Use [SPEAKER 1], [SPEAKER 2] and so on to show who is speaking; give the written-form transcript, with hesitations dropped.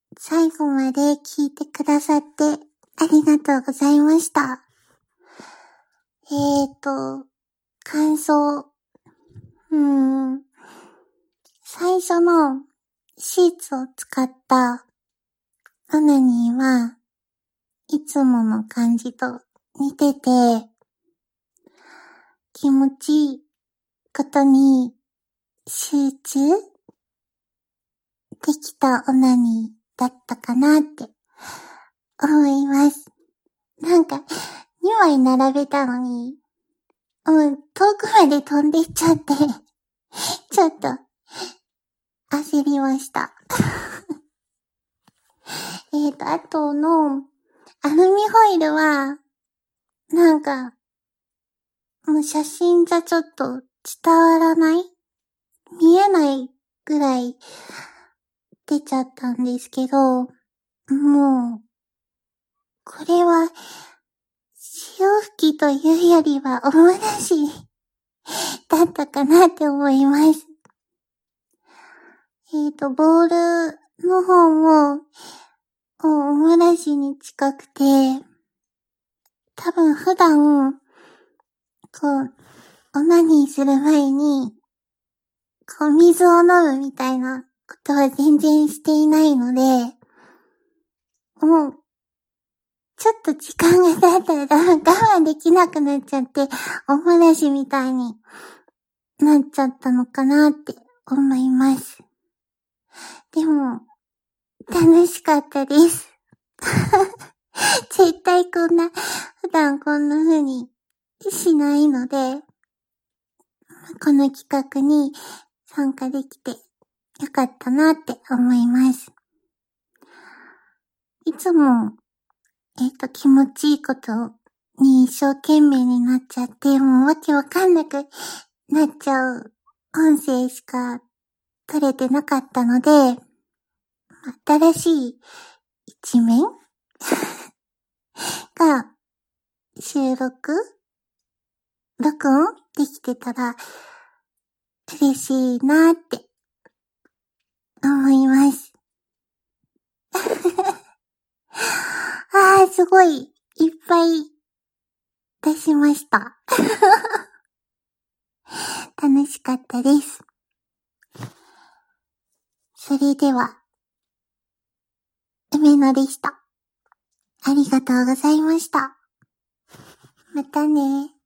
[SPEAKER 1] 最後まで聞いてくださってありがとうございました。感想。最初のシーツを使ったオナニーはいつもの感じと似てて、気持ちいいことに集中できたオナニーだったかなって思います。なんか2枚並べたのに、遠くまで飛んでいっちゃって、ちょっと焦りました。あとの、アルミホイルは、なんか、もう写真じゃちょっと伝わらない見えないぐらい出ちゃったんですけど、もう、これは、潮吹きというよりはおもらしだったかなって思います。ボールの方も、おもらしに近くて、多分普段、オナニーする前に、水を飲むみたいなことは全然していないので、もう、ちょっと時間が経ったら我慢できなくなっちゃって、おもらしみたいになっちゃったのかなって思います。でも、楽しかったです。絶対普段こんな風にしないので、この企画に参加できてよかったなって思います。いつも、気持ちいいことに一生懸命になっちゃって、もうわけわかんなくなっちゃう音声しか取れてなかったので、新しい一面が録音できてたら嬉しいなって思います。すごいいっぱい出しました。楽しかったです。それでは、梅野でした。ありがとうございました。またね。